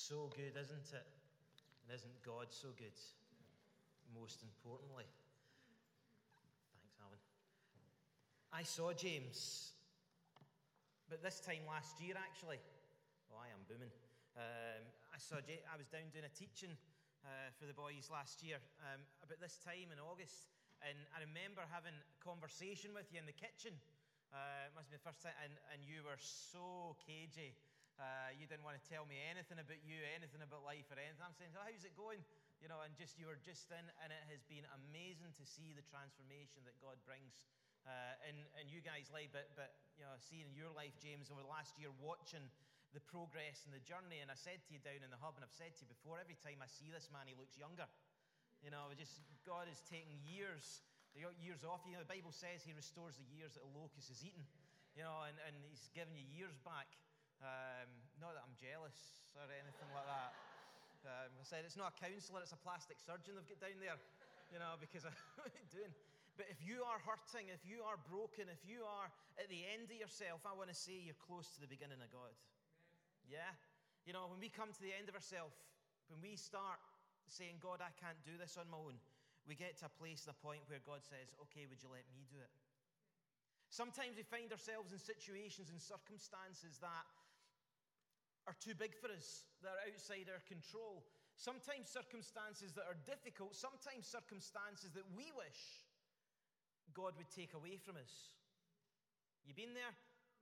so good, isn't it? And isn't God so good? Most importantly. Thanks, Alan. I saw James, but this time last year, actually. Oh, I am booming. I was down doing a teaching for the boys last year, about this time in August, and I remember having a conversation with you in the kitchen. It must be the first time, and you were so cagey. You didn't want to tell me anything about you, anything about life or anything. I'm saying, how's it going? You know, and you were just in, and it has been amazing to see the transformation that God brings in you guys' life, but you know, seeing in your life, James, over the last year, watching the progress and the journey. And I said to you down in the hub, and I've said to you before, every time I see this man, he looks younger. You know, God is taking years off. You know, the Bible says he restores the years that a locust has eaten. You know, and he's giving you years back. Not that I'm jealous or anything like that. I said it's not a counsellor, it's a plastic surgeon they've got down there. You know, because what are you doing? But if you are hurting, if you are broken, if you are at the end of yourself, I want to say you're close to the beginning of God. Yeah? You know, when we come to the end of ourselves, when we start saying, God, I can't do this on my own, we get to a place and a point where God says, okay, would you let me do it? Sometimes we find ourselves in situations and circumstances that are too big for us, that are outside our control. Sometimes circumstances that are difficult, sometimes circumstances that we wish God would take away from us. You been there?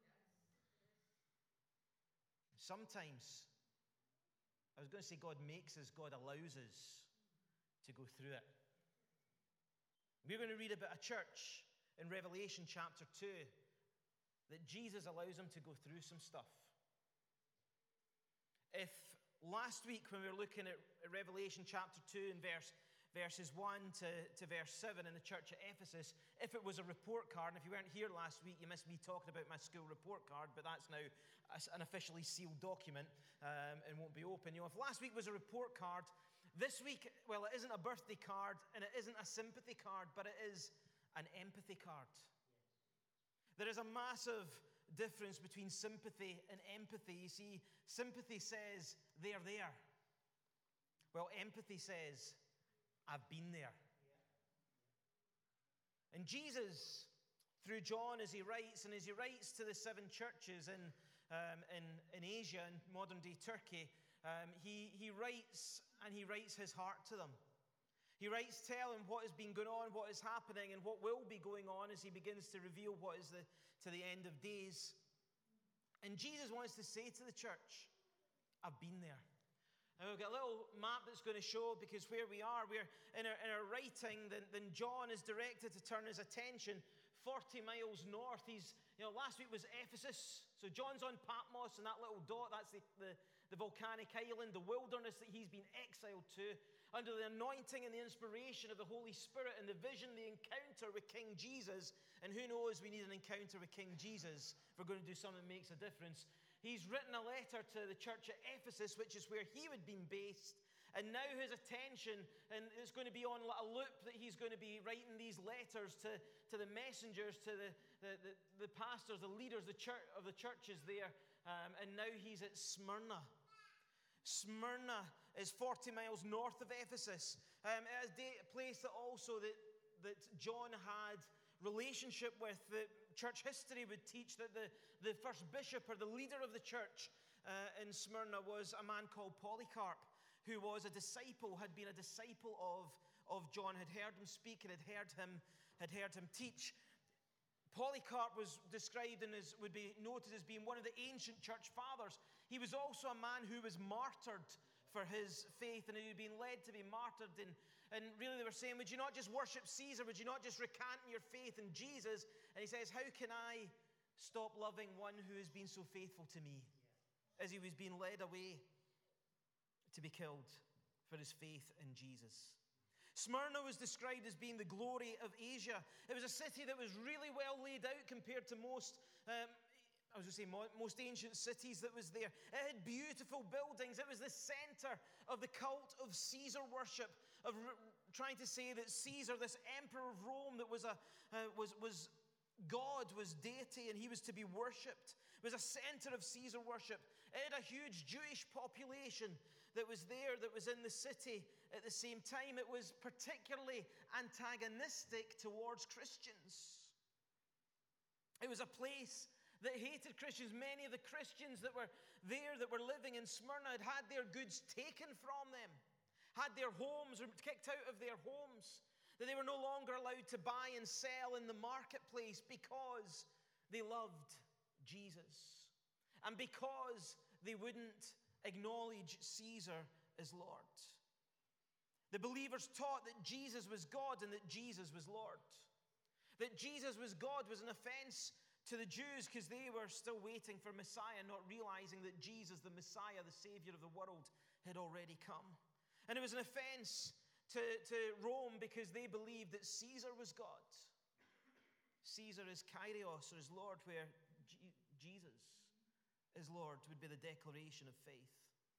Sometimes, I was going to say God makes us, God allows us to go through it. We're going to read about a church in Revelation chapter 2 that Jesus allows them to go through some stuff. If last week when we were looking at Revelation chapter 2 and verses 1 to verse 7 in the church at Ephesus, if it was a report card, and if you weren't here last week, you missed me talking about my school report card, but that's now an officially sealed document and won't be open. You know, if last week was a report card, this week, well, it isn't a birthday card and it isn't a sympathy card, but it is an empathy card. There is a massive difference between sympathy and empathy. You see, sympathy says, they're there. Well, empathy says, I've been there. And Jesus, through John, as he writes to the 7 churches in Asia, in modern-day Turkey, he writes his heart to them. He writes telling what has been going on, what is happening, and what will be going on as he begins to reveal what is to the end of days. And Jesus wants to say to the church, I've been there. And we've got a little map that's going to show, because where we are, we're in our writing, then John is directed to turn his attention 40 miles north. Last week was Ephesus. So John's on Patmos, and that little dot, that's the volcanic island, the wilderness that he's been exiled to, under the anointing and the inspiration of the Holy Spirit and the vision, the encounter with King Jesus. And who knows, we need an encounter with King Jesus if we're going to do something that makes a difference. He's written a letter to the church at Ephesus, which is where he would have been based. And now his attention, and it's going to be on a loop that he's going to be writing these letters to the messengers, to the pastors, the leaders of the churches there. And now he's at Smyrna. Smyrna is 40 miles north of Ephesus. It's a place that also that John had relationship with. The church history would teach that the first bishop or the leader of the church in Smyrna was a man called Polycarp, who was a disciple, had been a disciple of John, had heard him speak and had heard him teach. Polycarp was described and would be noted as being one of the ancient church fathers. He was also a man who was martyred for his faith, and who had been led to be martyred. And really they were saying, would you not just worship Caesar? Would you not just recant your faith in Jesus? And he says, how can I stop loving one who has been so faithful to me? As he was being led away to be killed for his faith in Jesus. Smyrna was described as being the glory of Asia. It was a city that was really well laid out compared to most ancient cities that was there. It had beautiful buildings. It was the center of the cult of Caesar worship, of trying to say that Caesar, this emperor of Rome, that was God, was deity, and he was to be worshipped. It was a center of Caesar worship. It had a huge Jewish population. that was there, that was in the city at the same time. It was particularly antagonistic towards Christians. It was a place that hated Christians. Many of the Christians that were there, that were living in Smyrna, had their goods taken from them, had their homes kicked out of their homes, that they were no longer allowed to buy and sell in the marketplace because they loved Jesus and because they wouldn't acknowledge Caesar as Lord. The believers taught that Jesus was God and that Jesus was Lord. That Jesus was God was an offense to the Jews because they were still waiting for Messiah, not realizing that Jesus, the Messiah, the Savior of the world, had already come. And it was an offense to Rome because they believed that Caesar was God. Caesar is Kyrios, or is Lord, where Jesus is Lord would be the declaration of faith.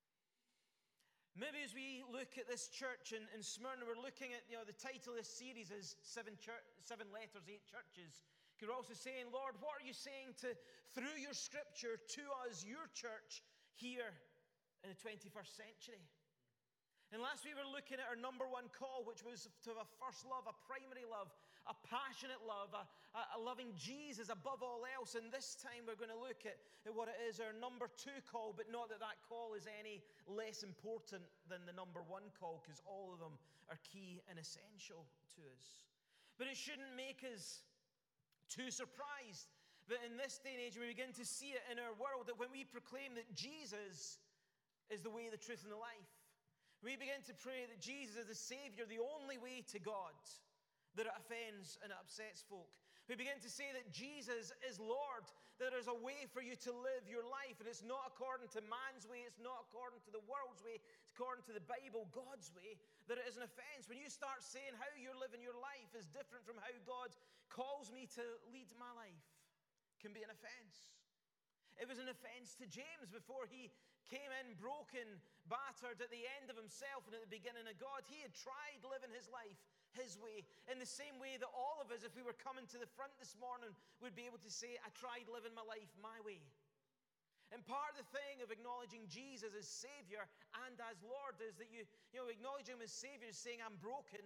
Maybe as we look at this church in Smyrna, we're looking at, the title of this series is seven letters, 8 churches. You're also saying, Lord, what are you saying through your scripture to us, your church, here in the 21st century? And last week we were looking at our number one call, which was to have a first love, a primary love, a passionate love, a loving Jesus above all else. And this time we're going to look at what it is, our number 2 call, but not that call is any less important than the number 1 call, because all of them are key and essential to us. But it shouldn't make us too surprised that in this day and age we begin to see it in our world, that when we proclaim that Jesus is the way, the truth, and the life, we begin to pray that Jesus is the Savior, the only way to God, that it offends and it upsets folk. We begin to say that Jesus is Lord, that there's a way for you to live your life, and it's not according to man's way, it's not according to the world's way, it's according to the Bible, God's way, that it is an offense. When you start saying how you're living your life is different from how God calls me to lead my life, it can be an offense. It was an offense to James before he came in broken, battered at the end of himself and at the beginning of God. He had tried living his life his way, in the same way that all of us, if we were coming to the front this morning, would be able to say, I tried living my life my way. And part of the thing of acknowledging Jesus as Savior and as Lord is that you acknowledging him as Savior is saying, I'm broken.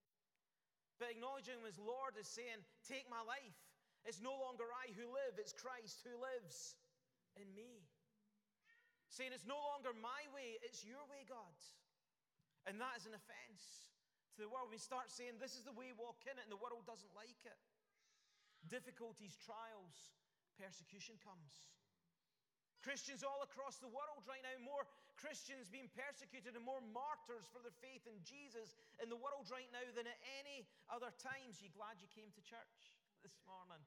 But acknowledging him as Lord is saying, take my life. It's no longer I who live, it's Christ who lives in me. Saying it's no longer my way, it's your way, God. And that is an offense to the world. We start saying, this is the way, walk in it, and the world doesn't like it. Difficulties, trials, persecution comes. Christians all across the world right now, more Christians being persecuted and more martyrs for their faith in Jesus in the world right now than at any other times. You glad you came to church this morning?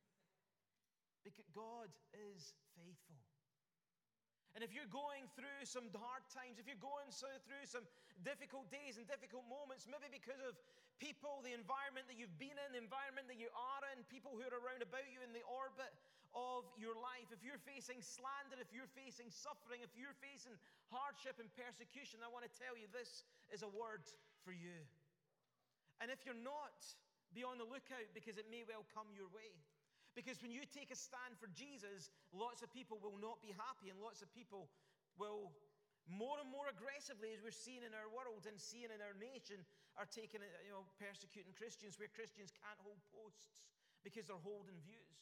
Because God is faithful. And if you're going through some hard times, if you're going through some difficult days and difficult moments, maybe because of people, the environment that you've been in, the environment that you are in, people who are around about you in the orbit of your life, if you're facing slander, if you're facing suffering, if you're facing hardship and persecution, I want to tell you this is a word for you. And if you're not, be on the lookout, because it may well come your way. Because when you take a stand for Jesus, lots of people will not be happy, and lots of people will more and more aggressively, as we're seeing in our world and seeing in our nation, are taking, persecuting Christians, where Christians can't hold posts because they're holding views.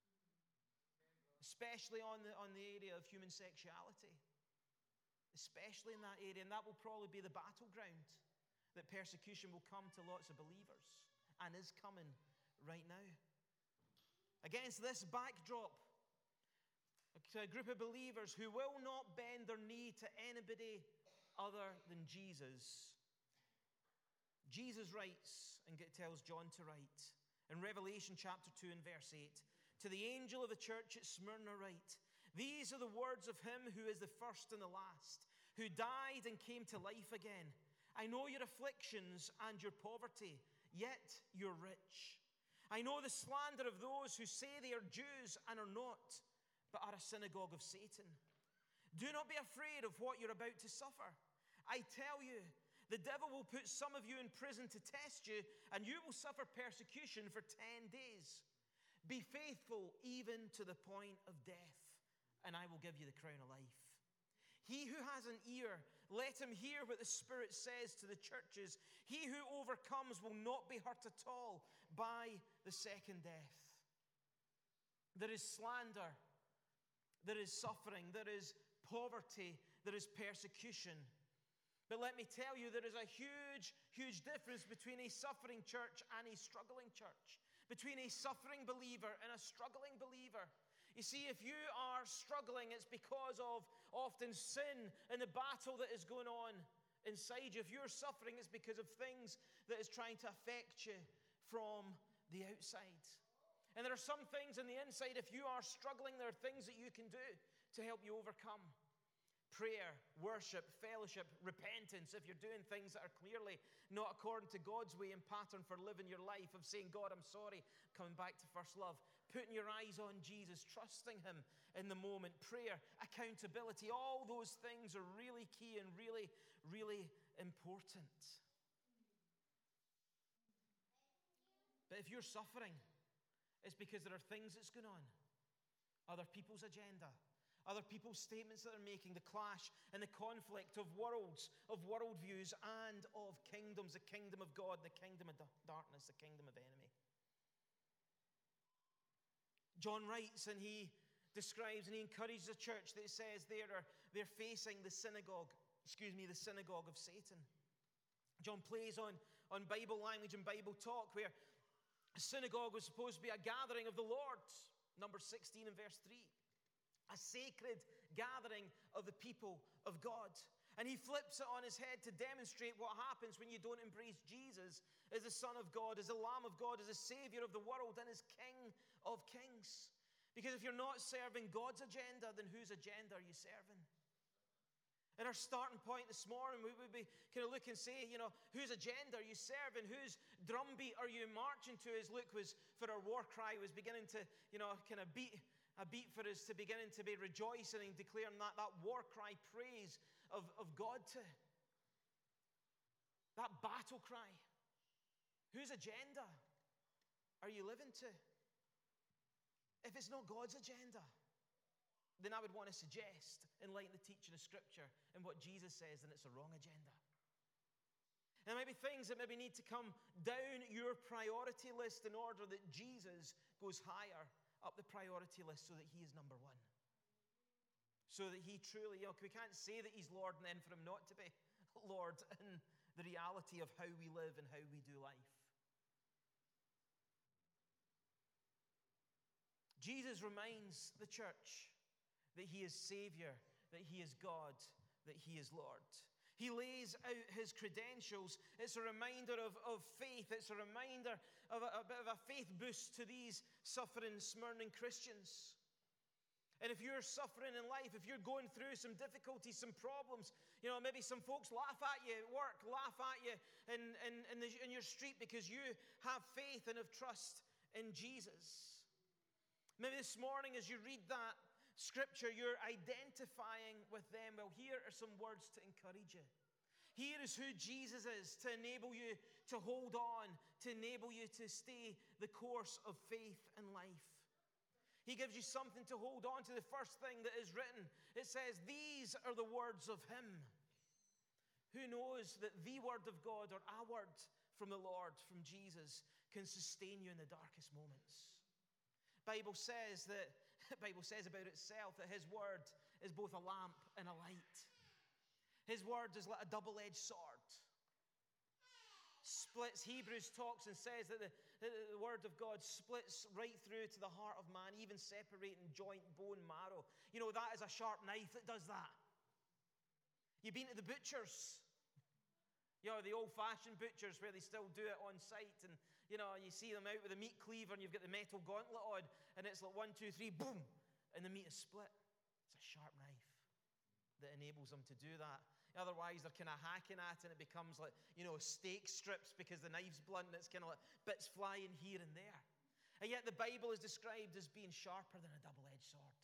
Especially on the area of human sexuality. Especially in that area, and that will probably be the battleground, that persecution will come to lots of believers, and is coming right now. Against this backdrop, a group of believers who will not bend their knee to anybody other than Jesus. Jesus writes, and tells John to write, in Revelation chapter 2 and verse 8, to the angel of the church at Smyrna write, these are the words of him who is the first and the last, who died and came to life again. I know your afflictions and your poverty, yet you're rich. I know the slander of those who say they are Jews and are not, but are a synagogue of Satan. Do not be afraid of what you're about to suffer. I tell you, the devil will put some of you in prison to test you, and you will suffer persecution for 10 days. Be faithful even to the point of death, and I will give you the crown of life. He who has an ear, let him hear what the Spirit says to the churches. He who overcomes will not be hurt at all by the second death. There is slander, there is suffering, there is poverty, there is persecution. But let me tell you, there is a huge, huge difference between a suffering church and a struggling church. Between a suffering believer and a struggling believer. You see, if you are struggling, it's because of often sin and the battle that is going on inside you. If you're suffering, it's because of things that is trying to affect you from the outside. And there are some things on the inside, if you are struggling, there are things that you can do to help you overcome. Prayer, worship, fellowship, repentance. If you're doing things that are clearly not according to God's way and pattern for living your life, of saying, God, I'm sorry, coming back to first love. Putting your eyes on Jesus, trusting him in the moment. Prayer, accountability, all those things are really key and really, really important. But if you're suffering, it's because there are things that's going on. Other people's agenda. Other people's statements that they're making, the clash and the conflict of worlds, of worldviews, and of kingdoms, the kingdom of God, the kingdom of darkness, the kingdom of enemy. John writes and he describes and he encourages a church that says they're facing the synagogue of Satan. John plays on Bible language and Bible talk, where a synagogue was supposed to be a gathering of the Lord. Number 16 and verse 3. A sacred gathering of the people of God. And he flips it on his head to demonstrate what happens when you don't embrace Jesus as the Son of God, as the Lamb of God, as the Savior of the world, and as King of Kings. Because if you're not serving God's agenda, then whose agenda are you serving? And our starting point this morning, we would be kind of look and say, whose agenda are you serving? Whose drumbeat are you marching to? As Luke was, for our war cry, was beginning to, kind of beat a beat for us to beginning to be rejoicing and declaring that war cry praise of God to. That battle cry. Whose agenda are you living to? If it's not God's agenda, then I would want to suggest, in light of the teaching of Scripture and what Jesus says, then it's a wrong agenda. And there may be things that maybe need to come down your priority list in order that Jesus goes higher up the priority list, so that he is number one. So that he truly, we can't say that he's Lord and then for him not to be Lord in the reality of how we live and how we do life. Jesus reminds the church that he is Savior, that he is God, that he is Lord. He lays out his credentials. It's a reminder of faith. It's a reminder of a bit of a faith boost to these suffering, Smyrna Christians. And if you're suffering in life, if you're going through some difficulties, some problems, maybe some folks laugh at you at work, laugh at you in your street because you have faith and have trust in Jesus. Maybe this morning as you read that Scripture, you're identifying with them. Well, here are some words to encourage you. Here is who Jesus is, to enable you to hold on, to enable you to stay the course of faith and life. He gives you something to hold on to. The first thing that is written, it says, these are the words of him. Who knows that the word of God, or a word from the Lord, from Jesus, can sustain you in the darkest moments? Bible says about itself that his word is both a lamp and a light. His word is like a double-edged sword. Splits. Hebrews talks and says that the word of God splits right through to the heart of man, even separating joint, bone, marrow. That is a sharp knife that does that. You've been to the butchers. The old-fashioned butchers where they still do it on site, and you see them out with a meat cleaver and you've got the metal gauntlet on, and it's like 1, 2, 3, boom, and the meat is split. It's a sharp knife that enables them to do that. Otherwise, they're kind of hacking at it and it becomes like, steak strips because the knife's blunt and it's kind of like bits flying here and there. And yet the Bible is described as being sharper than a double-edged sword.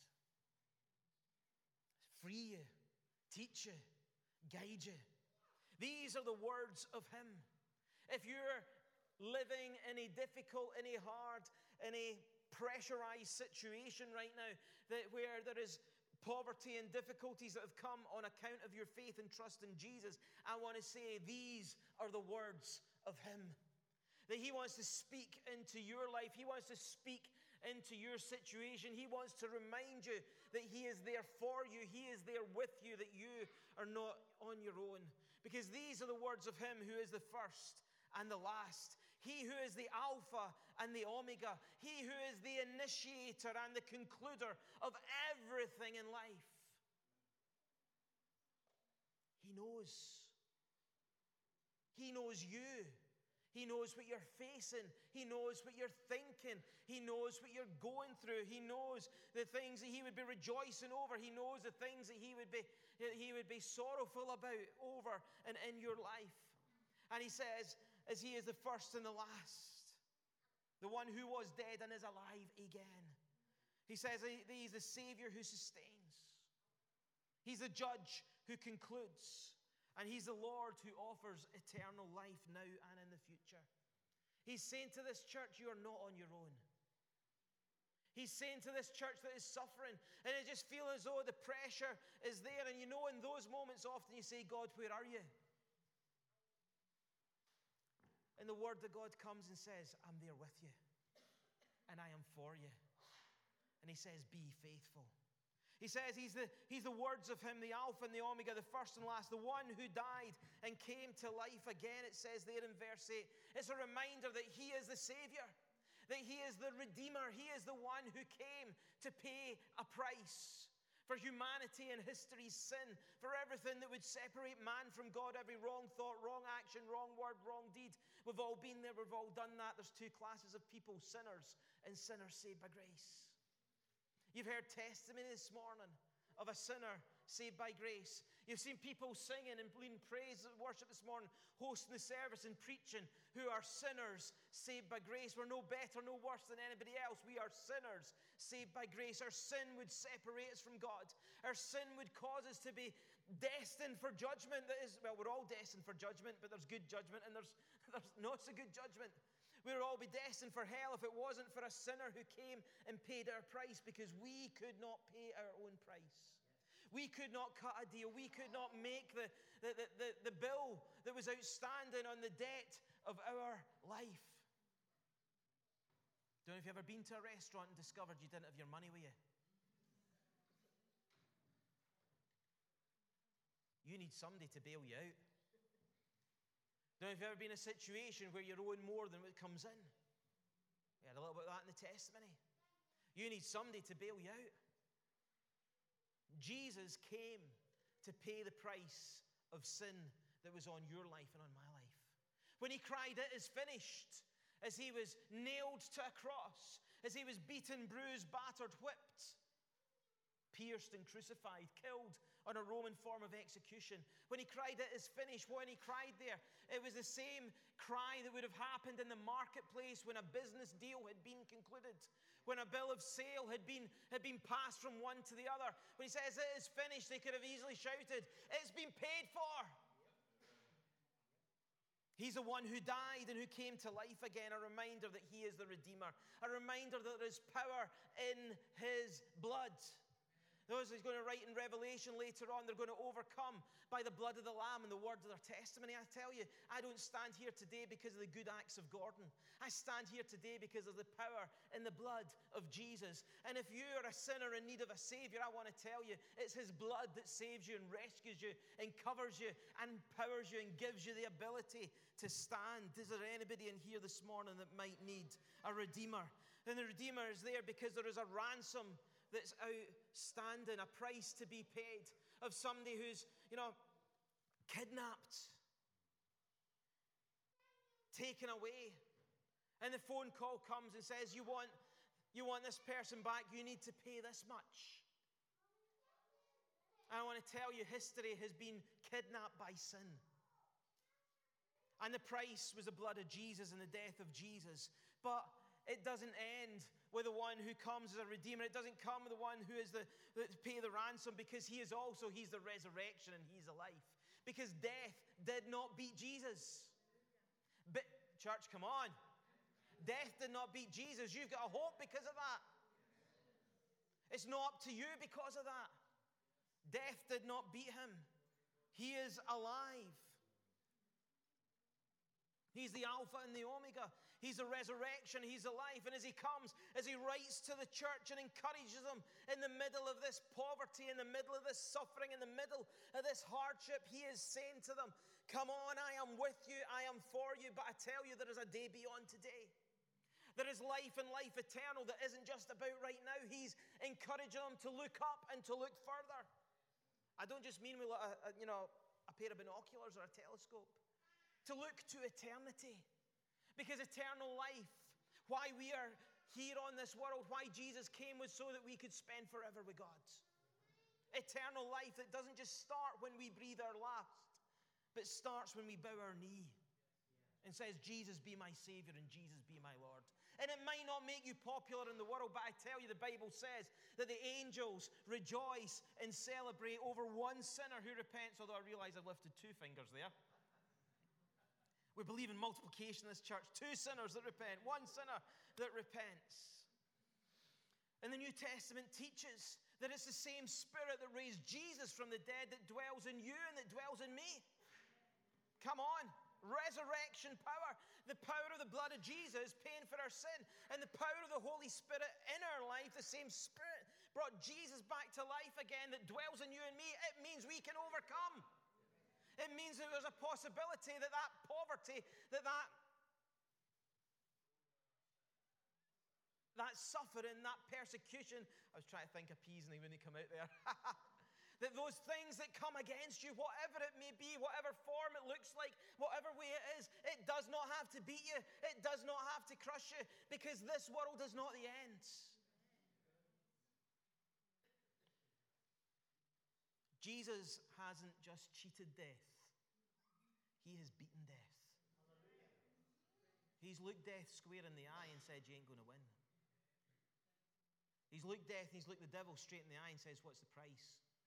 Free you, teach you, guide you. These are the words of him. If you're living in a difficult, in a hard, in a pressurized situation right now, where there is poverty and difficulties that have come on account of your faith and trust in Jesus, I want to say these are the words of Him. That He wants to speak into your life. He wants to speak into your situation. He wants to remind you that He is there for you. He is there with you, that you are not on your own. Because these are the words of Him who is the first and the last. He who is the Alpha and the Omega. He who is the initiator and the concluder of everything in life. He knows. He knows you. He knows what you're facing. He knows what you're thinking. He knows what you're going through. He knows the things that He would be rejoicing over. He knows the things that He would be sorrowful about over and in your life. And He says, as He is the first and the last, the one who was dead and is alive again. He says that He's the Savior who sustains. He's the judge who concludes. And He's the Lord who offers eternal life now and in the future. He's saying to this church, you are not on your own. He's saying to this church that is suffering, and it just feels as though the pressure is there. And you know, in those moments, often you say, God, where are you? And the word of God comes and says, I'm there with you, and I am for you. And He says, be faithful. He says he's the words of Him, the Alpha and the Omega, the first and last, the one who died and came to life again, it says there in verse 8. It's a reminder that He is the Savior, that He is the Redeemer. He is the one who came to pay a price for humanity and history's sin, for everything that would separate man from God, every wrong thought, wrong action, wrong word, wrong deed. We've all been there, we've all done that. There's two classes of people, sinners and sinners saved by grace. You've heard testimony this morning of a sinner saved by grace. You've seen people singing and leading praise and worship this morning, hosting the service and preaching, who are sinners saved by grace. We're no better, no worse than anybody else. We are sinners saved by grace. Our sin would separate us from God. Our sin would cause us to be destined for judgment. That is, well, we're all destined for judgment, but there's good judgment and there's not so good judgment. We would all be destined for hell if it wasn't for a sinner who came and paid our price, because we could not pay our own price. We could not cut a deal. We could not make the bill that was outstanding on the debt of our life. Don't know if you've ever been to a restaurant and discovered you didn't have your money with you. You need somebody to bail you out. Don't know if you've ever been in a situation where you're owing more than what comes in. We had a little bit of that in the testimony. You need somebody to bail you out. Jesus came to pay the price of sin that was on your life and on my life. When He cried, "It is finished," as He was nailed to a cross, as He was beaten, bruised, battered, whipped, pierced and crucified, killed on a Roman form of execution. When He cried, "It is finished," when He cried there, it was the same cry that would have happened in the marketplace when a business deal had been concluded, when a bill of sale had been passed from one to the other. When He says, "It is finished," they could have easily shouted, "It's been paid for." He's the one who died and who came to life again, a reminder that He is the Redeemer, a reminder that there is power in His blood. Those He's going to write in Revelation later on, they're going to overcome by the blood of the Lamb and the word of their testimony. I tell you, I don't stand here today because of the good acts of Gordon. I stand here today because of the power in the blood of Jesus. And if you are a sinner in need of a Savior, I want to tell you, it's His blood that saves you and rescues you and covers you and empowers you and gives you the ability to stand. Is there anybody in here this morning that might need a Redeemer? And the Redeemer is there because there is a ransom that's outstanding, a price to be paid, of somebody who's, kidnapped, taken away. And the phone call comes and says, you want this person back, you need to pay this much. And I want to tell you, history has been kidnapped by sin. And the price was the blood of Jesus and the death of Jesus. But it doesn't end with the one who comes as a Redeemer. It doesn't come with the one who is the pay the ransom, because He's the resurrection and He's the life. Because death did not beat Jesus. But, church, come on. Death did not beat Jesus. You've got a hope because of that. It's not up to you because of that. Death did not beat him. He is alive. He's the Alpha and the Omega. He's the resurrection. He's the life. And as he comes, as he writes to the church and encourages them in the middle of this poverty, in the middle of this suffering, in the middle of this hardship, he is saying to them, come on, I am with you, I am for you, but I tell you there is a day beyond today. There is life and life eternal that isn't just about right now. He's encouraging them to look up and to look further. I don't just mean with a pair of binoculars or a telescope. To look to eternity. Because eternal life, why we are here on this world, why Jesus came was so that we could spend forever with God. Eternal life that doesn't just start when we breathe our last, but starts when we bow our knee and says, Jesus be my Savior and Jesus be my Lord. And it might not make you popular in the world, but I tell you, the Bible says that the angels rejoice and celebrate over one sinner who repents, although I realize I've lifted two fingers there. We believe in multiplication in this church. Two sinners that repent, one sinner that repents. And the New Testament teaches that it's the same Spirit that raised Jesus from the dead that dwells in you and that dwells in me. Come on. Resurrection power. The power of the blood of Jesus paying for our sin. And the power of the Holy Spirit in our life, the same Spirit brought Jesus back to life again that dwells in you and me. It means we can overcome. It means that there's a possibility that poverty, that suffering, that persecution, I was trying to think of peas and they wouldn't come out there. That those things that come against you, whatever it may be, whatever form it looks like, whatever way it is, it does not have to beat you. It does not have to crush you, because this world is not the end. Jesus hasn't just cheated death. He has beaten death. He's looked death square in the eye and said, you ain't going to win. He's looked death and he's looked the devil straight in the eye and says, what's the price?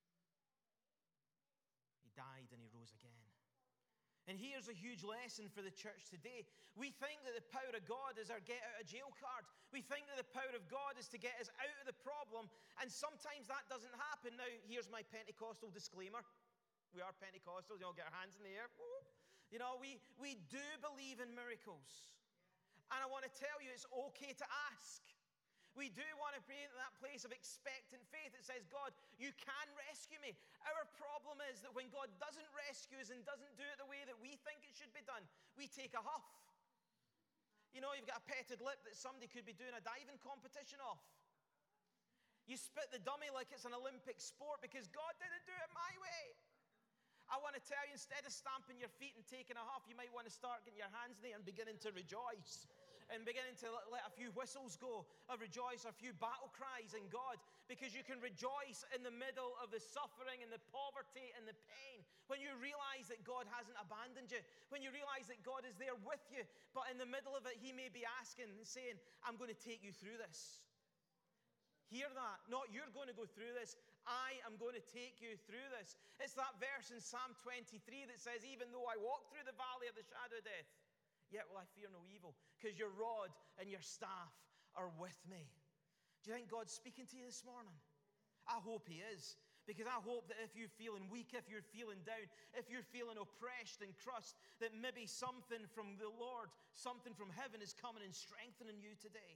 He died and he rose again. And here's a huge lesson for the church today. We think that the power of God is our get out of jail card. We think that the power of God is to get us out of the problem. And sometimes that doesn't happen. Now, here's my Pentecostal disclaimer. We are Pentecostals. You all get our hands in the air. You know, we do believe in miracles. And I want to tell you, it's okay to ask. We do want to be in that place of expectant faith that says, God, you can rescue me. Our problem is that when God doesn't rescue us and doesn't do it the way that we think it should be done, we take a huff. You know, you've got a petted lip that somebody could be doing a diving competition off. You spit the dummy like it's an Olympic sport because God didn't do it my way. I want to tell you, instead of stamping your feet and taking a huff, you might want to start getting your hands in there and beginning to rejoice. And beginning to let a few whistles go of rejoice, a few battle cries in God, because you can rejoice in the middle of the suffering and the poverty and the pain. When you realize that God hasn't abandoned you, when you realize that God is there with you, but in the middle of it, He may be asking and saying, I'm going to take you through this. Hear that. Not you're going to go through this. I am going to take you through this. It's that verse in Psalm 23 that says, even though I walk through the valley of the shadow of death, yet will I fear no evil, because your rod and your staff are with me. Do you think God's speaking to you this morning? I hope He is, because I hope that if you're feeling weak, if you're feeling down, if you're feeling oppressed and crushed, that maybe something from the Lord, something from heaven is coming and strengthening you today.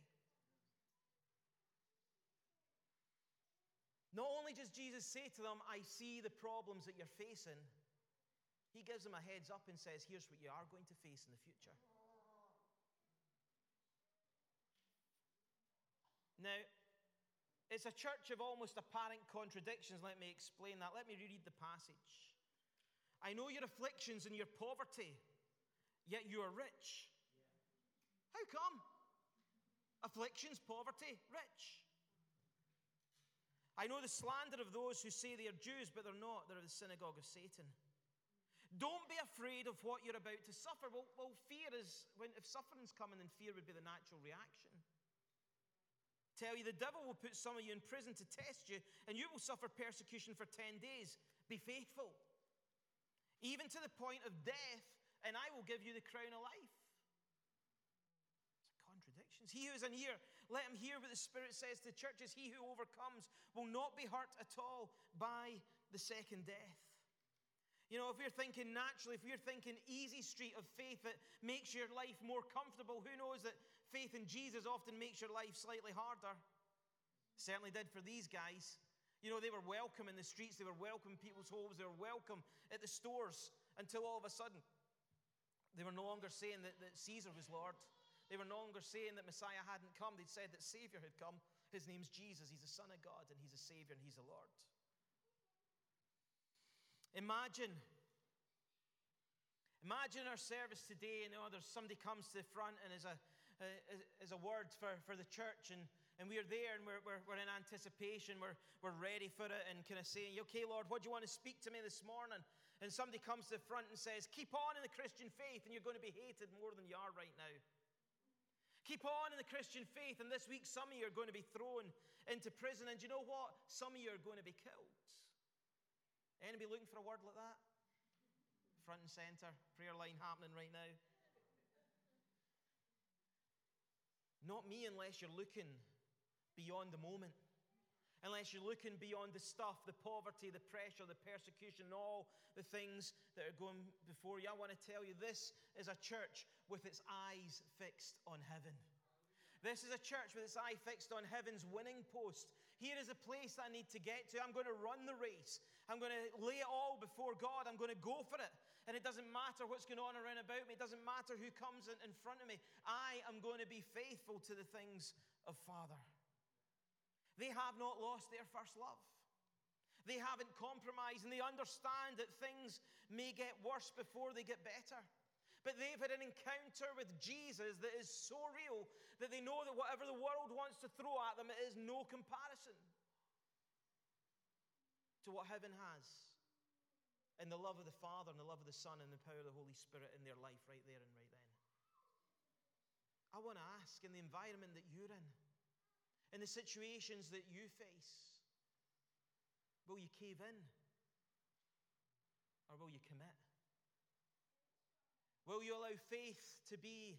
Not only does Jesus say to them, I see the problems that you're facing, He gives them a heads up and says, here's what you are going to face in the future. Now, it's a church of almost apparent contradictions. Let me explain that. Let me reread the passage. I know your afflictions and your poverty, yet you are rich. How come? Afflictions, poverty, rich. I know the slander of those who say they are Jews, but they're not. They're of the synagogue of Satan. Don't be afraid of what you're about to suffer. Well, fear is, if suffering's coming, then fear would be the natural reaction. Tell you, the devil will put some of you in prison to test you, and you will suffer persecution for 10 days. Be faithful, even to the point of death, and I will give you the crown of life. It's contradictions. He who is an ear, let him hear what the Spirit says to churches. He who overcomes will not be hurt at all by the second death. You know, if we're thinking naturally, if we're thinking easy street of faith that makes your life more comfortable, who knows that faith in Jesus often makes your life slightly harder? Certainly did for these guys. You know, they were welcome in the streets, they were welcome in people's homes, they were welcome at the stores, until all of a sudden they were no longer saying that Caesar was Lord. They were no longer saying that Messiah hadn't come. They'd said that Savior had come. His name's Jesus. He's the Son of God, and He's a Savior, and He's a Lord. Imagine our service today, and there's somebody comes to the front and is a word for the church, and we're there, and we're in anticipation, we're ready for it, and kind of saying, okay, Lord, what do you want to speak to me this morning? And somebody comes to the front and says, keep on in the Christian faith, and you're going to be hated more than you are right now. Keep on in the Christian faith, and this week some of you are going to be thrown into prison, and do you know what? Some of you are going to be killed. Anybody looking for a word like that? Front and center, prayer line happening right now. Not me, unless you're looking beyond the moment. Unless you're looking beyond the stuff, the poverty, the pressure, the persecution, all the things that are going before you. I want to tell you, this is a church with its eyes fixed on heaven. This is a church with its eye fixed on heaven's winning post. Here is a place I need to get to. I'm going to run the race. I'm going to lay it all before God. I'm going to go for it. And it doesn't matter what's going on around about me. It doesn't matter who comes in front of me. I am going to be faithful to the things of Father. They have not lost their first love. They haven't compromised, and they understand that things may get worse before they get better. But they've had an encounter with Jesus that is so real that they know that whatever the world wants to throw at them, it is no comparison to what heaven has in the love of the Father and the love of the Son and the power of the Holy Spirit in their life right there and right then. I want to ask, in the environment that you're in the situations that you face, will you cave in or will you commit? Will you allow faith to be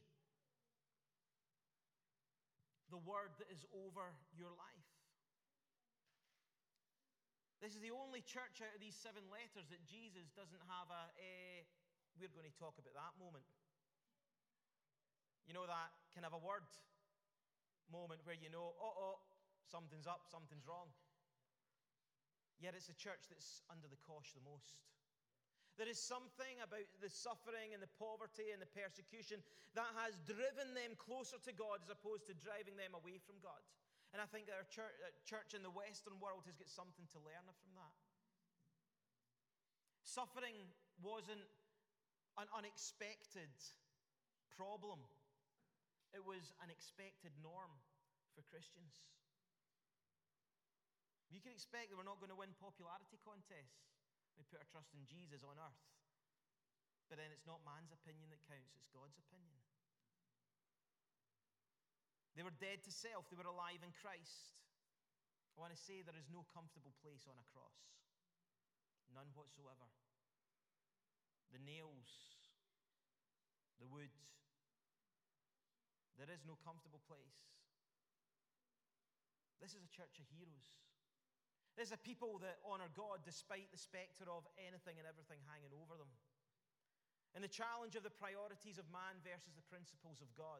the word that is over your life? This is the only church out of these 7 letters that Jesus doesn't have we're going to talk about that moment. You know, that kind of a word moment where you know, something's up, something's wrong. Yet it's a church that's under the cosh the most. There is something about the suffering and the poverty and the persecution that has driven them closer to God as opposed to driving them away from God. And I think that our church in the Western world has got something to learn from that. Suffering wasn't an unexpected problem. It was an expected norm for Christians. You can expect that we're not going to win popularity contests. We put our trust in Jesus on earth. But then it's not man's opinion that counts, it's God's opinion. They were dead to self, they were alive in Christ. I want to say there is no comfortable place on a cross. None whatsoever. The nails, the wood. There is no comfortable place. This is a church of heroes. There's a people that honor God despite the specter of anything and everything hanging over them. And the challenge of the priorities of man versus the principles of God.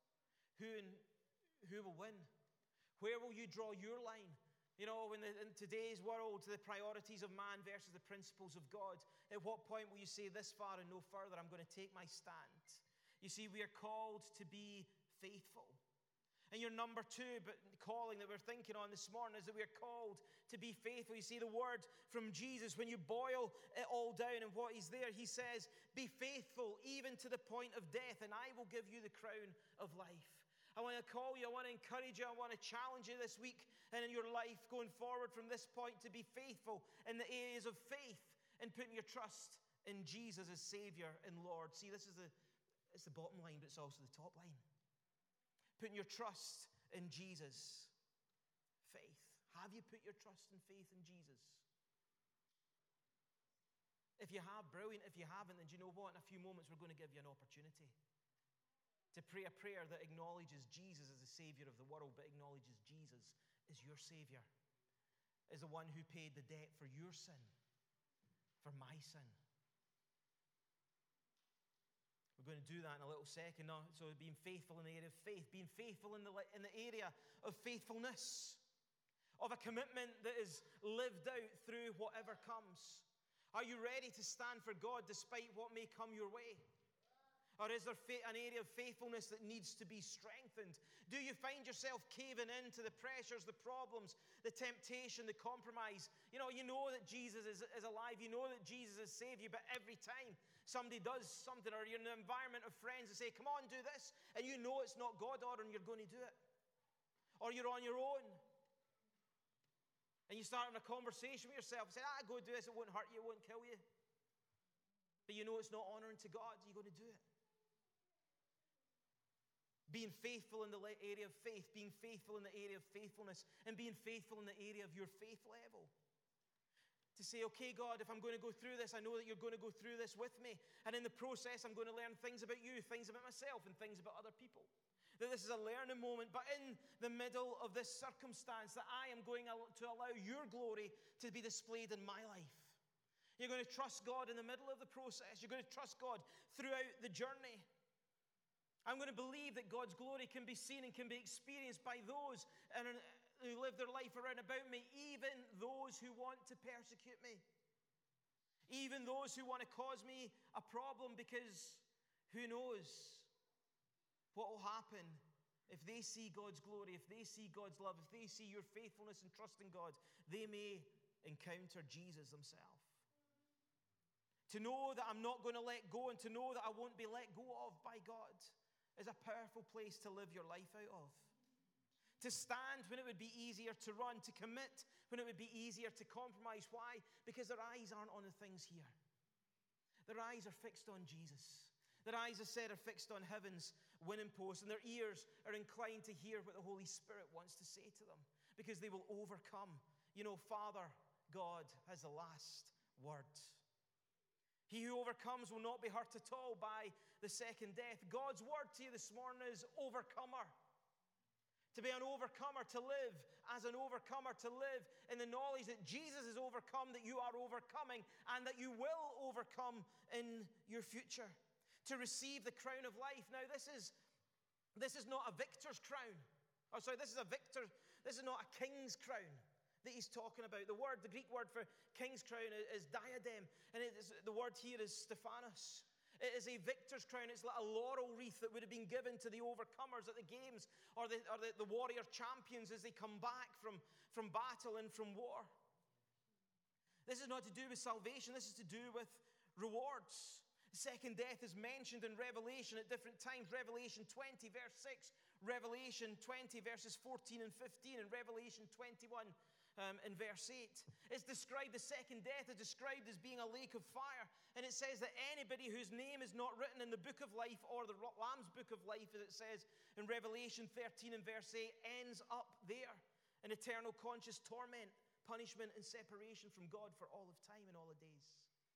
Who will win? Where will you draw your line? You know, in today's world, the priorities of man versus the principles of God. At what point will you say, this far and no further, I'm going to take my stand? You see, we are called to be faithful. And your number 2 calling that we're thinking on this morning is that we're called to be faithful. You see the word from Jesus, when you boil it all down and what he's there, he says, be faithful even to the point of death, and I will give you the crown of life. I want to call you, I want to encourage you, I want to challenge you this week and in your life going forward from this point to be faithful in the areas of faith and putting your trust in Jesus as Savior and Lord. See, it's the bottom line, but it's also the top line. Putting your trust in Jesus. Faith. Have you put your trust and faith in Jesus? If you have, brilliant. If you haven't, then do you know what? In a few moments we're going to give you an opportunity to pray a prayer that acknowledges Jesus as the Savior of the world, but acknowledges Jesus as your Savior, as the one who paid the debt for your sin for my sin. We're going to do that in a little second. Now, so being faithful in the area of faith, being faithful in the area of faithfulness, of a commitment that is lived out through whatever comes. Are you ready to stand for God despite what may come your way? Or is there an area of faithfulness that needs to be strengthened? Do you find yourself caving into the pressures, the problems, the temptation, the compromise? You know that Jesus is alive. You know that Jesus has saved you. But every time somebody does something, or you're in an environment of friends that say, come on, do this, and you know it's not God ordering, you're going to do it. Or you're on your own. And you start having a conversation with yourself and say, go do this, it won't hurt you, it won't kill you. But you know it's not honoring to God, you're going to do it. Being faithful in the area of faith, being faithful in the area of faithfulness, and being faithful in the area of your faith level. To say, okay, God, if I'm going to go through this, I know that you're going to go through this with me. And in the process, I'm going to learn things about you, things about myself, and things about other people. That this is a learning moment, but in the middle of this circumstance, that I am going to allow your glory to be displayed in my life. You're going to trust God in the middle of the process. You're going to trust God throughout the journey. I'm going to believe that God's glory can be seen and can be experienced by those who live their life around about me, even those who want to persecute me. Even those who want to cause me a problem, because who knows what will happen if they see God's glory, if they see God's love, if they see your faithfulness and trust in God. They may encounter Jesus themselves. To know that I'm not going to let go, and to know that I won't be let go of by God, is a powerful place to live your life out of. To stand when it would be easier to run, to commit when it would be easier to compromise. Why? Because their eyes aren't on the things here. Their eyes are fixed on Jesus. Their eyes, as said, are fixed on heaven's winning post, and their ears are inclined to hear what the Holy Spirit wants to say to them, because they will overcome. Father God has the last word. He who overcomes will not be hurt at all by the second death. God's word to you this morning is overcomer. To be an overcomer, to live as an overcomer, to live in the knowledge that Jesus has overcome, that you are overcoming, and that you will overcome in your future. To receive the crown of life. Now, this is not a victor's crown. This is not a king's crown that he's talking about. The Greek word for king's crown is diadem, and the word here is Stephanos. It is a victor's crown. It's like a laurel wreath that would have been given to the overcomers at the games, or the warrior champions as they come back from battle and from war. This is not to do with salvation. This is to do with rewards. Second death is mentioned in Revelation at different times. Revelation 20, verse 6. Revelation 20, verses 14 and 15. And Revelation 21, in verse 8. It's described, the second death is described as being a lake of fire. And it says that anybody whose name is not written in the book of life, or the Lamb's book of life, as it says in Revelation 13 and verse 8, ends up there in eternal conscious torment, punishment, and separation from God for all of time and all the days.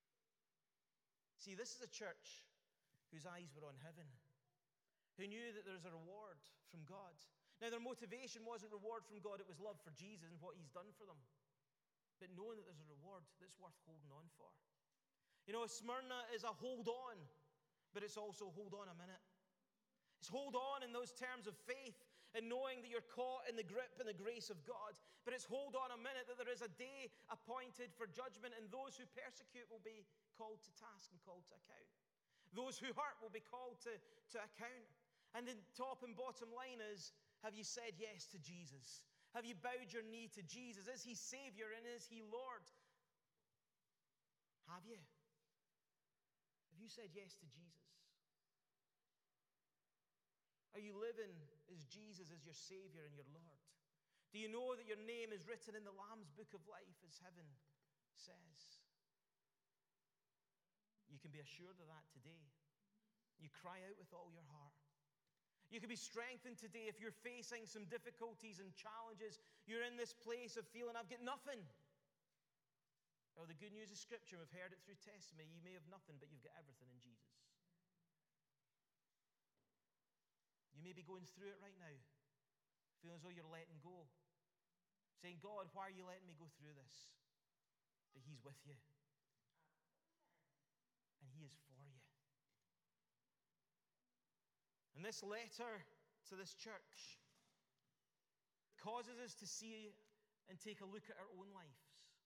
See, this is a church whose eyes were on heaven, who knew that there's a reward from God. Now, their motivation wasn't reward from God, it was love for Jesus and what he's done for them. But knowing that there's a reward that's worth holding on for. Smyrna is a hold on, but it's also hold on a minute. It's hold on in those terms of faith and knowing that you're caught in the grip and the grace of God. But it's hold on a minute that there is a day appointed for judgment, and those who persecute will be called to task and called to account. Those who hurt will be called to account. And the top and bottom line is, have you said yes to Jesus? Have you bowed your knee to Jesus? Is he Savior and is he Lord? Have you? Have you said yes to Jesus? Are you living as Jesus as your Savior and your Lord? Do you know that your name is written in the Lamb's book of life, as heaven says? You can be assured of that today. You cry out with all your heart. You can be strengthened today if you're facing some difficulties and challenges. You're in this place of feeling, I've got nothing. Oh, the good news of Scripture, we've heard it through testimony. You may have nothing, but you've got everything in Jesus. You may be going through it right now, feeling as though you're letting go. Saying, God, why are you letting me go through this? But he's with you. He is for you. And this letter to this church causes us to see and take a look at our own lives.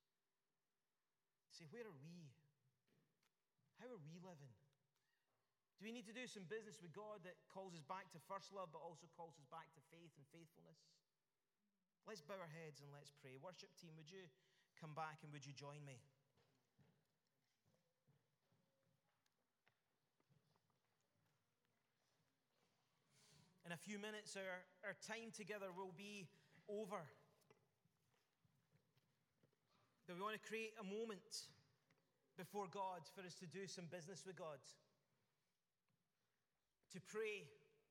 Say, where are we? How are we living? Do we need to do some business with God that calls us back to first love, but also calls us back to faith and faithfulness? Let's bow our heads and let's pray. Worship team, would you come back and would you join me? In a few minutes, our time together will be over. But we want to create a moment before God for us to do some business with God. To pray,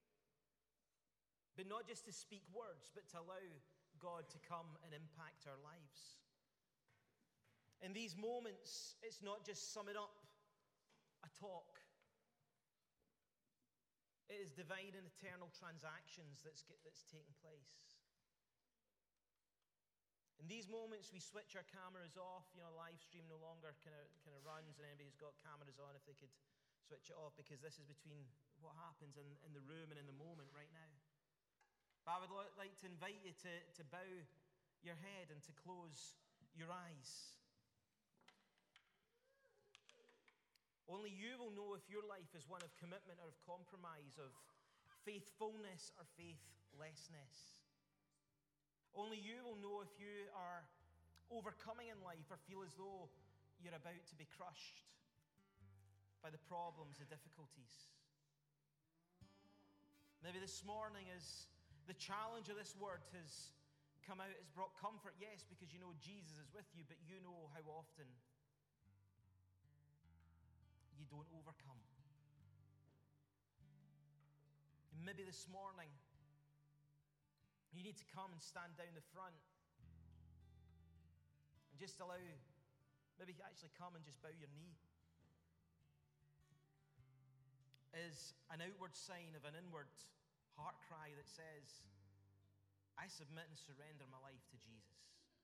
but not just to speak words, but to allow God to come and impact our lives. In these moments, it's not just summing up a talk. It is divine and eternal transactions that's taking place. In these moments, we switch our cameras off. Live stream no longer kind of runs, and anybody who's got cameras on, if they could switch it off, because this is between what happens in the room and in the moment right now. But I would like to invite you to bow your head and to close your eyes. Only you will know if your life is one of commitment or of compromise, of faithfulness or faithlessness. Only you will know if you are overcoming in life or feel as though you're about to be crushed by the problems, the difficulties. Maybe this morning, as the challenge of this word has come out, has brought comfort, yes, because you know Jesus is with you, but you know how often you don't overcome. And maybe this morning, you need to come and stand down the front and just allow, maybe actually come and just bow your knee. Is an outward sign of an inward heart cry that says, I submit and surrender my life to Jesus.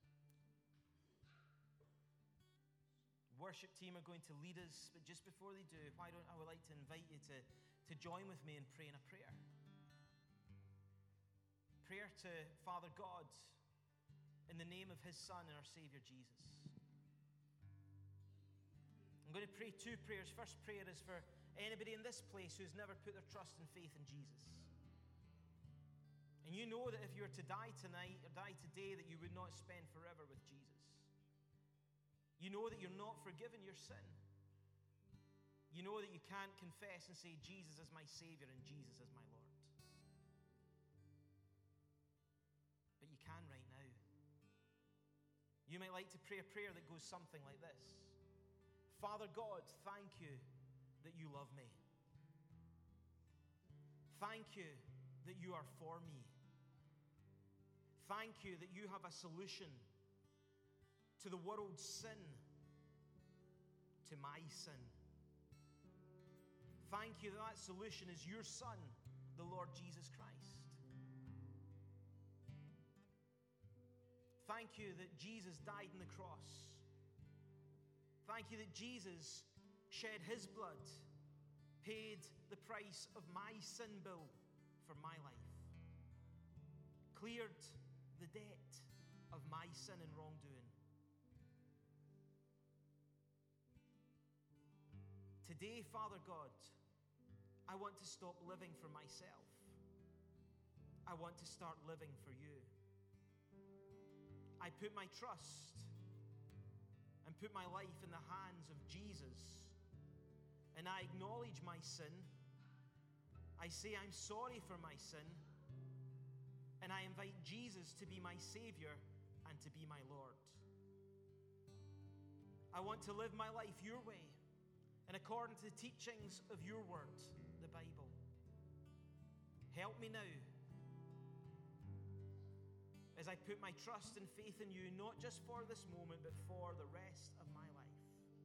Worship team are going to lead us, but just before they do, I would like to invite you to join with me and pray in a prayer. Prayer to Father God in the name of His Son and our Savior Jesus. I'm going to pray two prayers. First prayer is for anybody in this place who's never put their trust and faith in Jesus. And you know that if you were to die tonight or die today, that you would not spend forever with Jesus. You know that you're not forgiven your sin. You know that you can't confess and say, Jesus is my Savior and Jesus is my Lord. But you can right now. You might like to pray a prayer that goes something like this. Father God, thank you that you love me. Thank you that you are for me. Thank you that you have a solution to the world's sin, to my sin. Thank you that solution is your Son, the Lord Jesus Christ. Thank you that Jesus died on the cross. Thank you that Jesus shed His blood, paid the price of my sin bill for my life, cleared the debt of my sin and wrongdoing. Today, Father God, I want to stop living for myself. I want to start living for you. I put my trust and put my life in the hands of Jesus. And I acknowledge my sin. I say I'm sorry for my sin. And I invite Jesus to be my Savior and to be my Lord. I want to live my life your way and according to the teachings of your word, the Bible. Help me now as I put my trust and faith in you, not just for this moment, but for the rest of my life.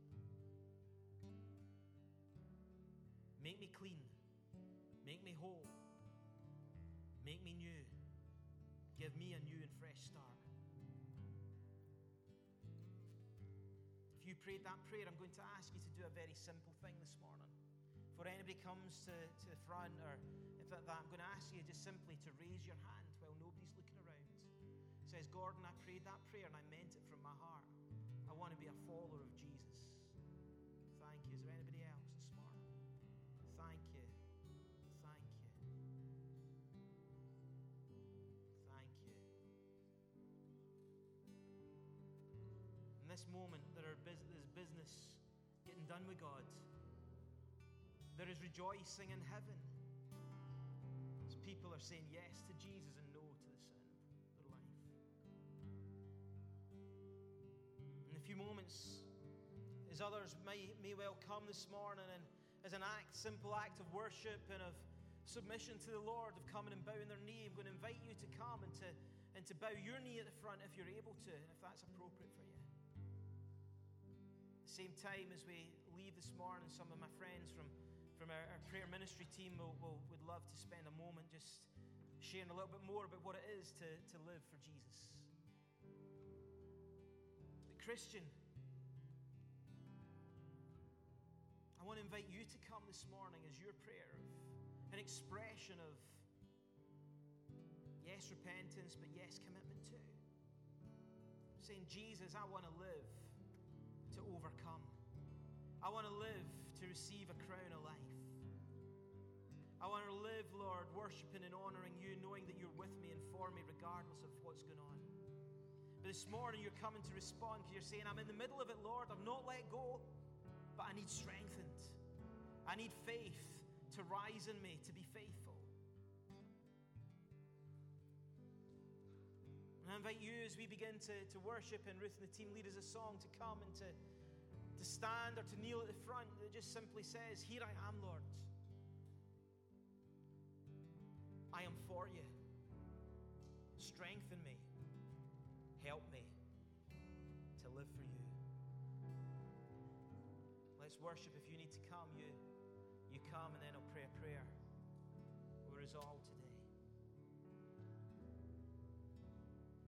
Make me clean. Make me whole. Make me new. Give me a new and fresh start. If you you prayed that prayer, I'm going to ask you to do a very simple thing this morning. Before anybody comes to the front or anything like that, I'm going to ask you just simply to raise your hand while nobody's looking around. It says, Gordon, I prayed that prayer and I meant it from my heart. I want to be a follower of Jesus. Thank you. Is there anybody else this morning? Thank you. Thank you. Thank you. In this moment, there's business getting done with God. There is rejoicing in heaven as people are saying yes to Jesus and no to the sin of their life. In a few moments, as others may well come this morning, and as an simple act of worship and of submission to the Lord, of coming and bowing their knee, I'm going to invite you to come and to bow your knee at the front if you're able to, and if that's appropriate for you. At the same time as we leave this morning, some of my friends from our prayer ministry team would love to spend a moment just sharing a little bit more about what it is to live for Jesus. But Christian, I want to invite you to come this morning as your prayer, an expression of yes, repentance, but yes, commitment too. Saying, Jesus, I want to live to overcome. I want to live to receive a crown of life. I want to live, Lord, worshiping and honoring you, knowing that you're with me and for me regardless of what's going on. But this morning you're coming to respond because you're saying, I'm in the middle of it, Lord. I've not let go, but I need strengthened. I need faith to rise in me, to be faithful. And I invite you as we begin to worship, and Ruth and the team lead us a song, to come and to stand or to kneel at the front that just simply says, here I am, Lord. I am for you. Strengthen me. Help me to live for you. Let's worship. If you need to come, you come, and then I'll pray a prayer. We're resolved today.